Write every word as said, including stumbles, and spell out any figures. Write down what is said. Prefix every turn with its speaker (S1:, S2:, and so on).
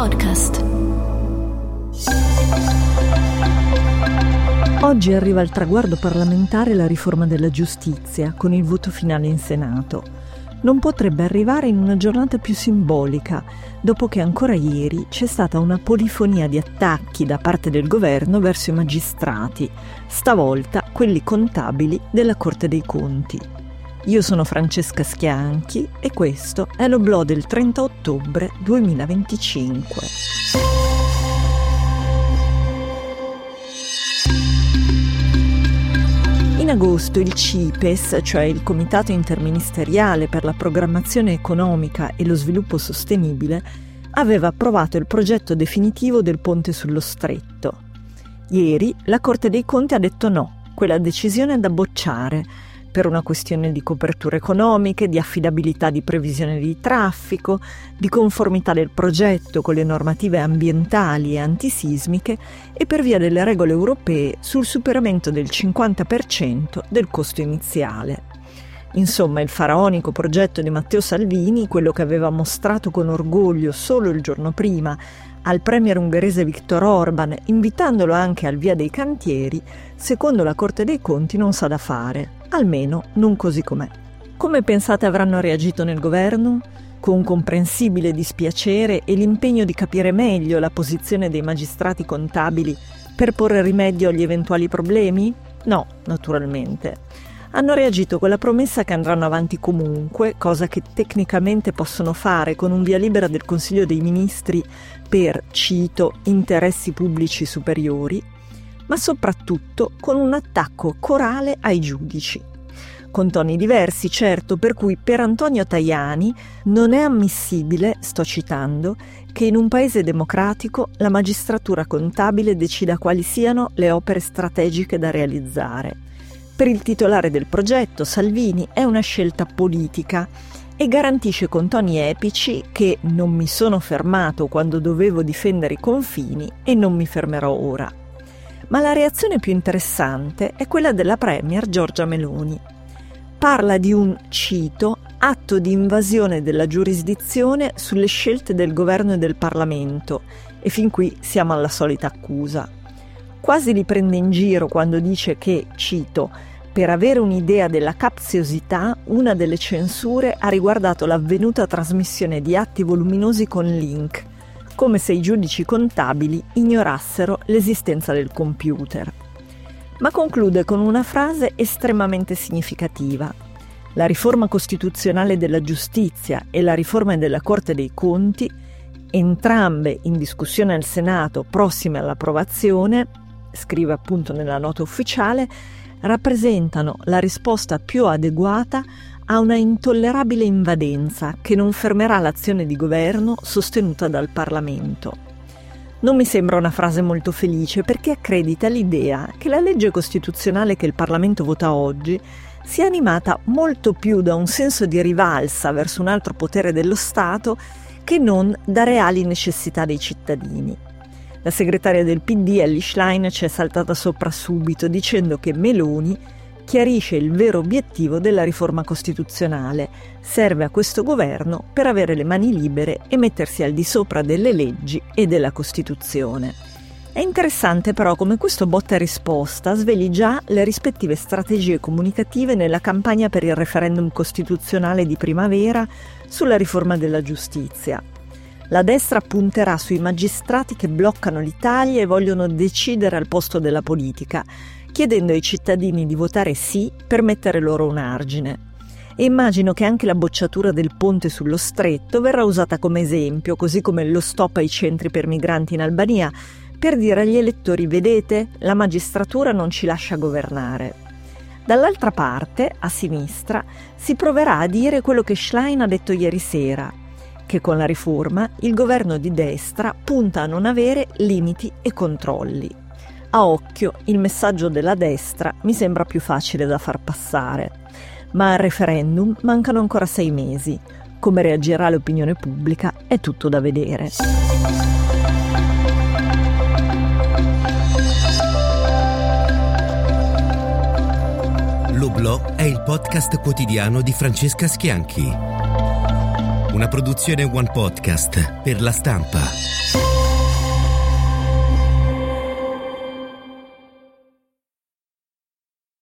S1: Podcast.
S2: Oggi arriva al traguardo parlamentare la riforma della giustizia, con il voto finale in Senato. Non potrebbe arrivare in una giornata più simbolica, dopo che ancora ieri c'è stata una polifonia di attacchi da parte del governo verso i magistrati, stavolta quelli contabili della Corte dei Conti. Io sono Francesca Schianchi e questo è l'Oblò del trenta ottobre duemilaventicinque. In agosto il C I P E S, cioè il Comitato Interministeriale per la Programmazione Economica e lo Sviluppo Sostenibile, aveva approvato il progetto definitivo del ponte sullo Stretto. Ieri la Corte dei Conti ha detto no, quella decisione è da bocciare, per una questione di coperture economiche, di affidabilità di previsione di traffico, di conformità del progetto con le normative ambientali e antisismiche e per via delle regole europee sul superamento del cinquanta per cento del costo iniziale. Insomma, il faraonico progetto di Matteo Salvini, quello che aveva mostrato con orgoglio solo il giorno prima al premier ungherese Viktor Orban, invitandolo anche al via dei cantieri, secondo la Corte dei Conti non sa da fare. Almeno non così com'è. Come pensate avranno reagito nel governo? Con comprensibile dispiacere e l'impegno di capire meglio la posizione dei magistrati contabili per porre rimedio agli eventuali problemi? No, naturalmente. Hanno reagito con la promessa che andranno avanti comunque, cosa che tecnicamente possono fare con un via libera del Consiglio dei Ministri per, cito, interessi pubblici superiori, ma soprattutto con un attacco corale ai giudici. Con toni diversi, certo, per cui per Antonio Tajani non è ammissibile, sto citando, che in un paese democratico la magistratura contabile decida quali siano le opere strategiche da realizzare. Per il titolare del progetto, Salvini, è una scelta politica e garantisce con toni epici che non mi sono fermato quando dovevo difendere i confini e non mi fermerò ora. Ma la reazione più interessante è quella della premier Giorgia Meloni. Parla di un, cito, atto di invasione della giurisdizione sulle scelte del governo e del Parlamento, e fin qui siamo alla solita accusa. Quasi li prende in giro quando dice che, cito, per avere un'idea della capziosità, una delle censure ha riguardato l'avvenuta trasmissione di atti voluminosi con link, come se i giudici contabili ignorassero l'esistenza del computer. Ma conclude con una frase estremamente significativa. La riforma costituzionale della giustizia e la riforma della Corte dei Conti, entrambe in discussione al Senato prossime all'approvazione, scrive appunto nella nota ufficiale, rappresentano la risposta più adeguata a una intollerabile invadenza che non fermerà l'azione di governo sostenuta dal Parlamento. Non mi sembra una frase molto felice perché accredita l'idea che la legge costituzionale che il Parlamento vota oggi sia animata molto più da un senso di rivalsa verso un altro potere dello Stato che non da reali necessità dei cittadini. La segretaria del P D, Elly Schlein, ci è saltata sopra subito dicendo che Meloni chiarisce il vero obiettivo della riforma costituzionale. Serve a questo governo per avere le mani libere e mettersi al di sopra delle leggi e della Costituzione. È interessante però come questo botta e risposta sveli già le rispettive strategie comunicative nella campagna per il referendum costituzionale di primavera sulla riforma della giustizia. La destra punterà sui magistrati che bloccano l'Italia e vogliono decidere al posto della politica, chiedendo ai cittadini di votare sì per mettere loro un argine. E immagino che anche la bocciatura del ponte sullo Stretto verrà usata come esempio, così come lo stop ai centri per migranti in Albania, per dire agli elettori: vedete, la magistratura non ci lascia governare. Dall'altra parte, a sinistra, si proverà a dire quello che Schlein ha detto ieri sera, che con la riforma il governo di destra punta a non avere limiti e controlli. A occhio, il messaggio della destra mi sembra più facile da far passare. Ma al referendum mancano ancora sei mesi. Come reagirà l'opinione pubblica è tutto da vedere.
S3: L'Oblò è il podcast quotidiano di Francesca Schianchi.
S1: Una produzione One Podcast per La Stampa.